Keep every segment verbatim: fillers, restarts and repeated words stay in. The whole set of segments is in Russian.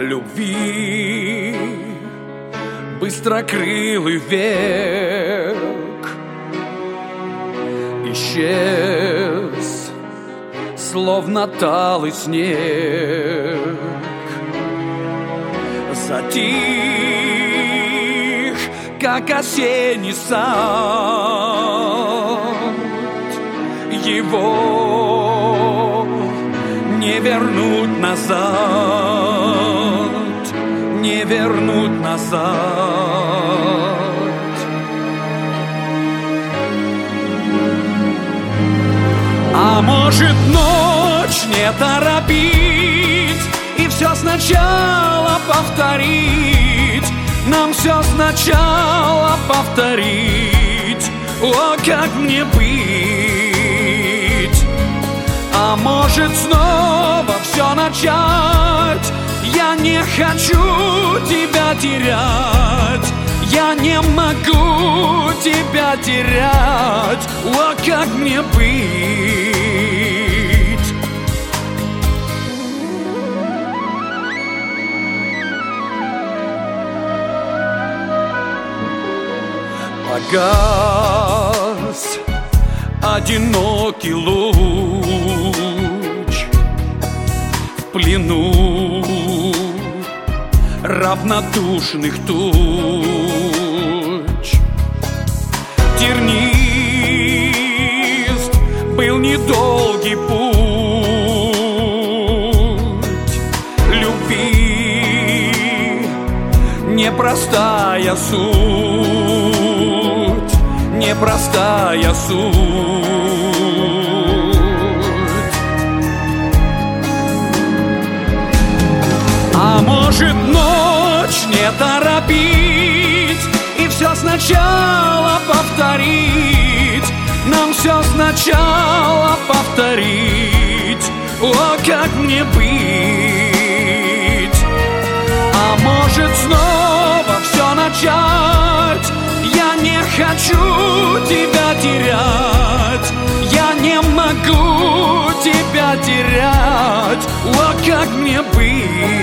любви быстрокрылый век исчез, словно талый снег. Затих, как осенний сад, его не вернуть назад, не вернуть назад. А может, ночь не торопить и все сначала повторить, нам все сначала повторить. О, как мне быть? А может, снова все начать? Я не хочу тебя терять, я не могу тебя терять. О, как мне быть? Погас одинокий луч в плену равнодушных туч. Тернист был недолгий путь любви, непростая суть, непростая суть. А может, ночь не торопить и все сначала повторить, нам все сначала повторить. О, как мне быть? А может, снова все начать? Я не хочу тебя терять, я не могу тебя терять. О, как мне быть?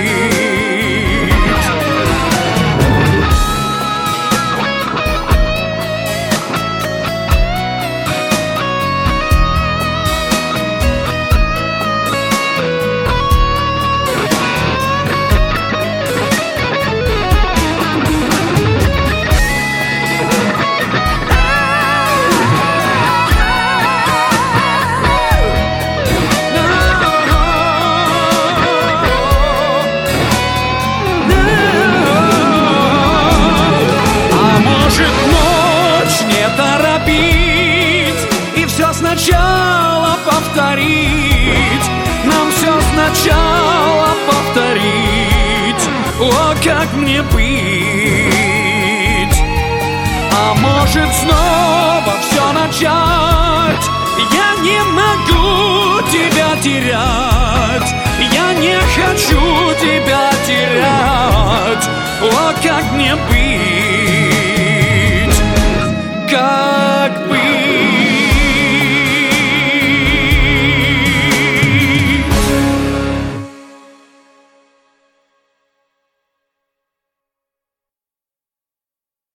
Сначала повторить, нам все сначала повторить. О, как мне быть? А может, снова все начать? Я не могу тебя терять, я не хочу тебя терять. О, как мне быть? Как